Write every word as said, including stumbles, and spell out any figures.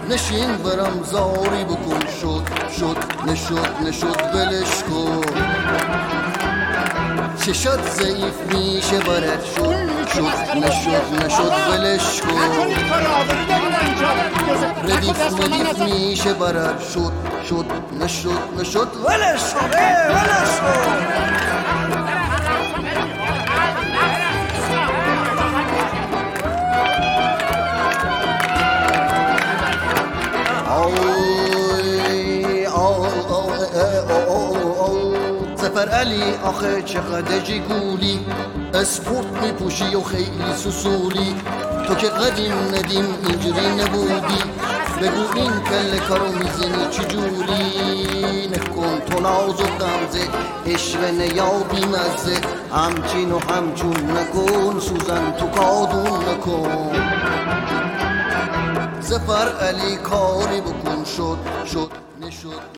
نشین برم زاری بکن شد شد نشد نشد ولش کن چشات ضعیف میشه برد شد شد نشد نشد ولش کن ردیف ملیف میشه برد شد شد نشد نشد ولش کن ولش کن ظفر علی آخه چقدر جیگولی اسپورت میپوشی و خیلی سسولی تو که قدیم ندیم اینجوری نبودی بگو این کل کارو میزنی چجوری نکن تو ناز و غمزه عشوه نیابی مزه همچین و همچون نکن سوزن تو کادون نکن ظفر علی کاری بکن شد شد نشد